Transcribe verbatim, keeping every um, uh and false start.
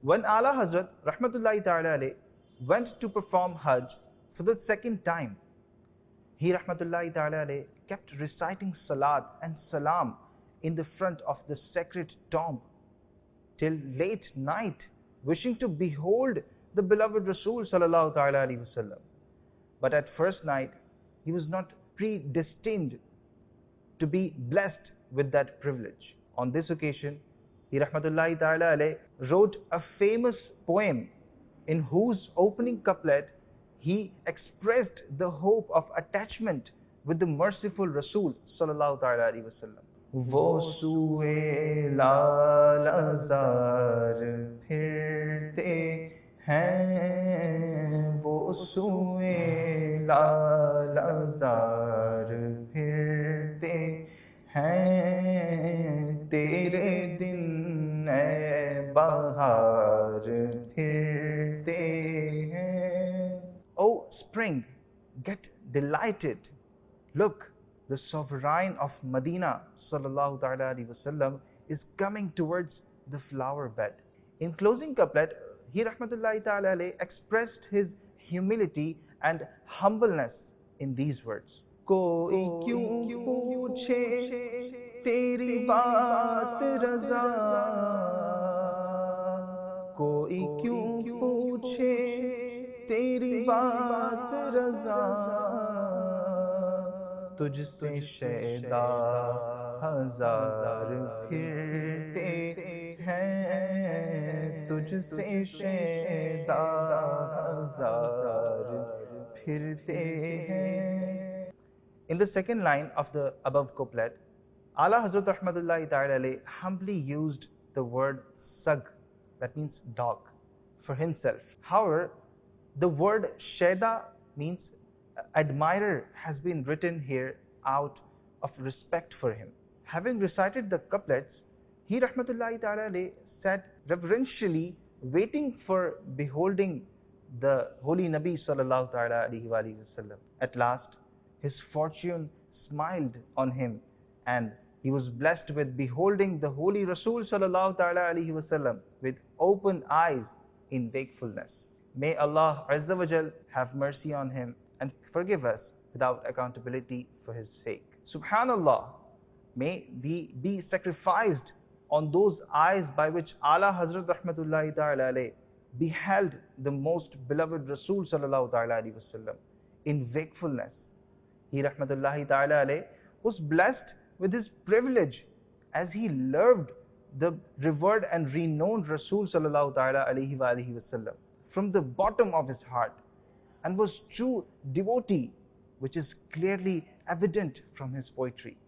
When Ala Hazrat Rahmatullahi Ta'ala alayh went to perform Hajj for the second time, he Rahmatullahi Ta'ala alayh kept reciting Salat and Salam in the front of the sacred tomb till late night, wishing to behold the beloved Rasul Sallallahu Ta'ala alayhi Wasallam. But at first night, he was not predestined to be blessed with that privilege. On this occasion, he Rahmatullahi Ta'ala alayh wrote a famous poem in whose opening couplet he expressed the hope of attachment with the merciful Rasul Sallallahu Ta'ala alayhi Wasallam. वो सुए लालजार फिरते हैं, वो सुए लालजार फिरते हैं, तेरे दिन ए बहार फिरते हैं. O spring, get delighted. Look, the sovereign of Medina Sallallahu Ta'ala Alaihi Wasallam is coming towards the flower bed. In closing couplet, he Rahmatullahi Ta'ala alayh expressed his humility and humbleness in these words. कोई क्यों पूछे तेरी बात रज़ा, कोई क्यों पूछे तेरी बात रज़ा, तुझसे शैदा हजार फिरते हैं, तुझसे शैदा हजार फिरते हैं. In the second line of the above couplet, Ala Hazrat Rahmatullahi Ta'ala alayh humbly used the word sag, that means dog, for himself. However, the word sheda means admirer has been written here out of respect for him. Having recited the couplets, he Rahmatullahi Ta'ala alayh sat reverentially waiting for beholding the Holy Nabi Sallallahu Ta'ala alayhi wa sallam. At last, his fortune smiled on him and he was blessed with beholding the Holy Rasul Sallallahu Ta'ala alayhi wa sallam with open eyes in wakefulness. May Allah Azza wa Jal have mercy on him and forgive us without accountability for his sake. Subhanallah, may we be sacrificed on those eyes by which Ala Hazrat Rahmatullahi Ta'ala alayh beheld the most beloved Rasul Sallallahu Ta'ala alayhi wa sallam in wakefulness. He Rahmatullahi Ta'ala alayh was blessed with his privilege as he loved the revered and renowned Rasul Sallallahu Ta'ala alayhi wa sallam from the bottom of his heart, and was true devotee, which is clearly evident from his poetry.